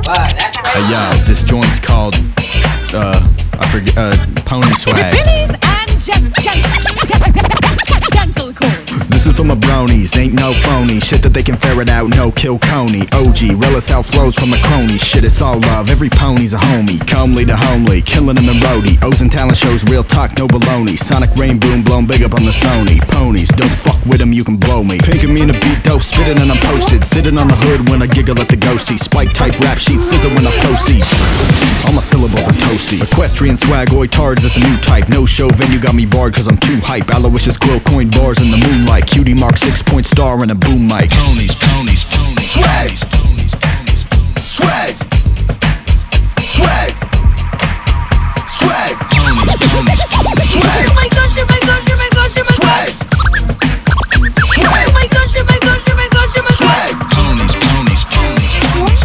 Hey yo, this joint's called, I forget, Pony Swag. Ladies and gentle chorus. Listen from my bronies, ain't no phony. Shit that they can ferret out, no kill Coney. OG, relish how flows from a crony. Shit, it's all love, every pony's a homie. Comely to homely, killing them in roadie. O's and talent shows, real talk, no baloney. Sonic rain boom, blown big up on the Sony. Ponies, don't fuck with them, you can blow me. Pinking me in a beat dope, spitting and I'm posted. Sitting on the hood when I giggle at the ghosty. Spike type rap sheet, scissor when I proceed. All my syllables are toasty. Equestrian swagoid tards, that's a new type. No show venue got me barred cause I'm too hype. Aloysius quill coin bars in the moonlight. Cutie mark 6-point star and a boom mic. Ponies, ponies, ponies. Swag. Swag. Swag. Swag. Ponies, ponies, ponies. Swag. Oh my gosh, oh my gosh, oh my gosh, oh my Swag. gosh. Swag. Oh my gosh, oh my gosh, oh my gosh, oh my gosh. Swag. Ponies, ponies, ponies.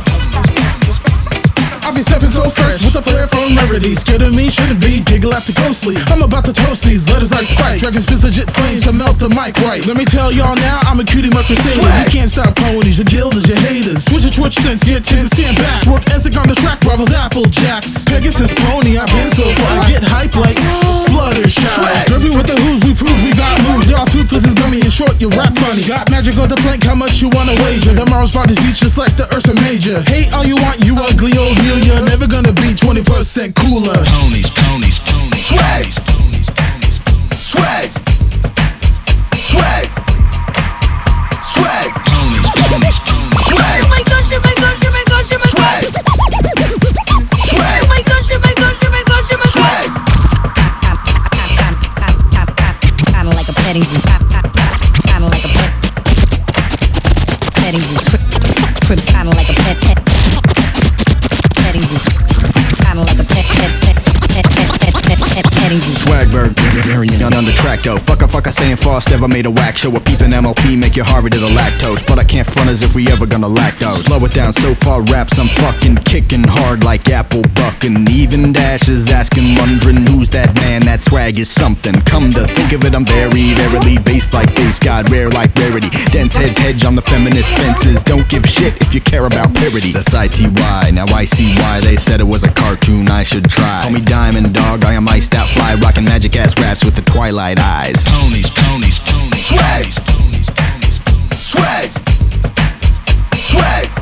I be stepping so fresh with a flair from rarity. Scared of me, shouldn't be, giggle after ghostly. I'm about to toast these letters like Sprite. Dragon spits legit flames to melt the mic right. Let me tell y'all now, I'm a cutie mark crusader. You can't stop ponies, your gills is your haters. Switch your twitch sense, get tense, stand back. Work ethic on the track, rivals Apple Jacks. Pegasus pony, I've been so far. Get hype like Fluttershy. Drippy with the who's, we prove we got moves. Y'all toothless is gummy, in short, you rap funny. Got magic on the plank, how much you wanna wager? Tomorrow's party's beach just like the Ursa Major. Hate all you want, you ugly old mule. You're never gonna be 20% cooler. Ponies, ponies, ponies. Swag. Swag. Swag. Swag. Ponies, ponies, ponies. Swag. Oh my gosh, oh my gosh, oh my gosh, oh my Swag. gosh. Swag. Oh my gosh, oh my gosh, oh my gosh, oh my gosh. Swag. Kinda like a petting zoo. Kinda like a petting zoo. Kinda like a petting zoo. Kinda like a petting zoo. Swagberg, variant on the track though. Fuck I saying Frost ever made a whack show. A peeping MLP make you hard to the lactose. But I can't front as if we ever gonna lack those. Slow it down, so far raps I'm fucking kicking hard like apple bucking. Even Dash is asking, wondering who's that man. That swag is something. Come to think of it, I'm verily based like base god, rare like rarity. Dense heads hedge on the feminist fences. Don't give shit if you care about parody. That's ITY, now I see why they said it was a cartoon I should try. Call me Diamond Dog, I am iced out fly, rocking magic ass raps with the twilight eyes. Ponies, ponies, ponies. Swag. Ponies, ponies, ponies. Swag. Swag.